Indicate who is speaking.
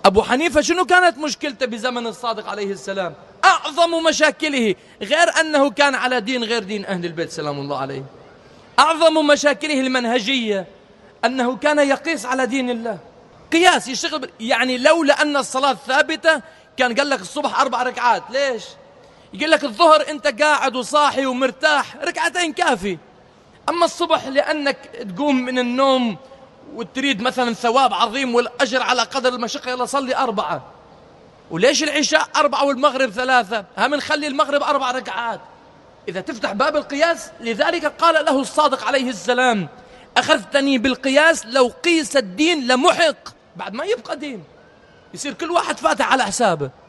Speaker 1: أبو حنيفة شنو كانت مشكلته بزمن الصادق عليه السلام؟ أعظم مشاكله، غير أنه كان على دين غير دين أهل البيت سلام الله عليه، أعظم مشاكله المنهجية، أنه كان يقيس على دين الله قياس يشتغل. يعني لولا أن الصلاة ثابتة كان قال لك الصبح 4 ركعات. ليش؟ يقول لك الظهر أنت قاعد وصاحي ومرتاح 2 كافي، أما الصبح لأنك تقوم من النوم وتريد مثلا ثواب عظيم والأجر على قدر المشقة، يلا صلي 4. وليش العشاء 4 والمغرب 3؟ هم نخلي المغرب 4 ركعات. إذا تفتح باب القياس، لذلك قال له الصادق عليه السلام: أخذتني بالقياس لو قيس الدين لمحق، بعد ما يبقى دين، يصير كل واحد فاتح على حسابه.